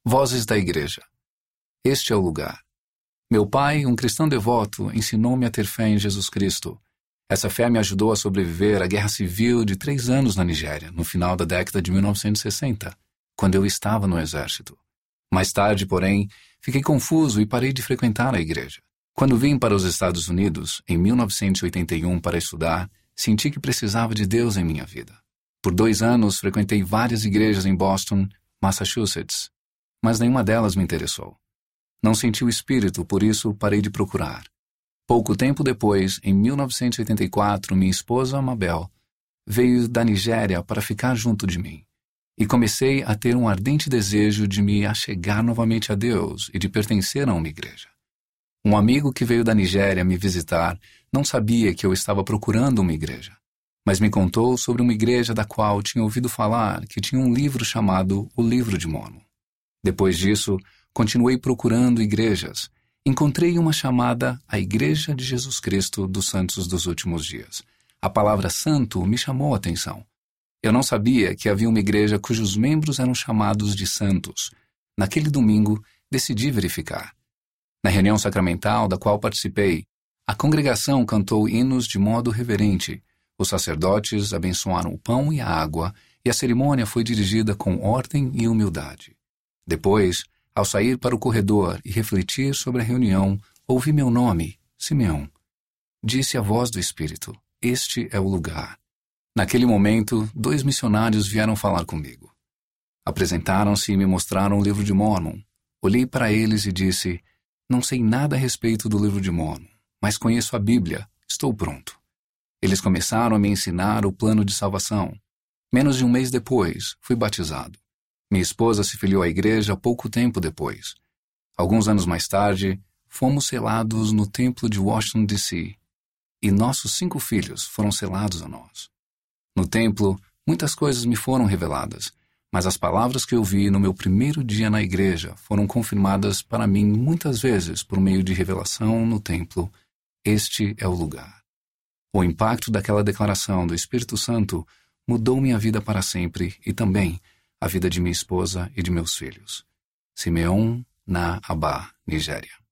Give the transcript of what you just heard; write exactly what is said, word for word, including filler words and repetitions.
Vozes da Igreja. Este é o lugar. Meu pai, um cristão devoto, ensinou-me a ter fé em Jesus Cristo. Essa fé me ajudou a sobreviver à guerra civil de três anos na Nigéria, no final da década de mil novecentos e sessenta, quando eu estava no exército. Mais tarde, porém, fiquei confuso e parei de frequentar a igreja. Quando vim para os Estados Unidos, em mil novecentos e oitenta e um, para estudar, senti que precisava de Deus em minha vida. Por dois anos, frequentei várias igrejas em Boston, Massachusetts, mas nenhuma delas me interessou. Não senti o espírito, por isso parei de procurar. Pouco tempo depois, em mil novecentos e oitenta e quatro, minha esposa, Mabel, veio da Nigéria para ficar junto de mim. E comecei a ter um ardente desejo de me achegar novamente a Deus e de pertencer a uma igreja. Um amigo que veio da Nigéria me visitar não sabia que eu estava procurando uma igreja, mas me contou sobre uma igreja da qual tinha ouvido falar que tinha um livro chamado O Livro de Mórmon. Depois disso, continuei procurando igrejas. Encontrei uma chamada A Igreja de Jesus Cristo dos Santos dos Últimos Dias. A palavra santo me chamou a atenção. Eu não sabia que havia uma igreja cujos membros eram chamados de santos. Naquele domingo, decidi verificar. Na reunião sacramental da qual participei, a congregação cantou hinos de modo reverente. Os sacerdotes abençoaram o pão e a água, e a cerimônia foi dirigida com ordem e humildade. Depois, ao sair para o corredor e refletir sobre a reunião, ouvi meu nome, Simeão. Disse a voz do Espírito: este é o lugar. Naquele momento, dois missionários vieram falar comigo. Apresentaram-se e me mostraram o livro de Mórmon. Olhei para eles e disse: não sei nada a respeito do livro de Mórmon, mas conheço a Bíblia, estou pronto. Eles começaram a me ensinar o plano de salvação. Menos de um mês depois, fui batizado. Minha esposa se filiou à igreja pouco tempo depois. Alguns anos mais tarde, fomos selados no templo de Washington, D C, e nossos cinco filhos foram selados a nós. No templo, muitas coisas me foram reveladas, mas as palavras que eu vi no meu primeiro dia na igreja foram confirmadas para mim muitas vezes por meio de revelação no templo. Este é o lugar. O impacto daquela declaração do Espírito Santo mudou minha vida para sempre e também a vida de minha esposa e de meus filhos. Simeão, na Aba, Nigéria.